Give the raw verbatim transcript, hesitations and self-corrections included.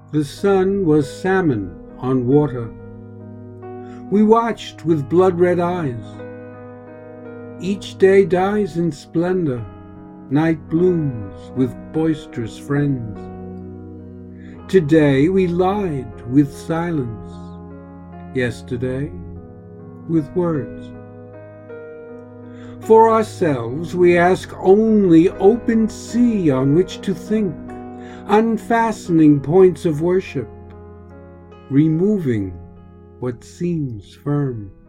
The sun was salmon on water. We watched with blood-red eyes. Each day dies in splendor. Night blooms with boisterous friends. Today we lied with silence. Yesterday with words. For ourselves we ask only open sea on which to think, unfastening points of worship, removing what seems firm.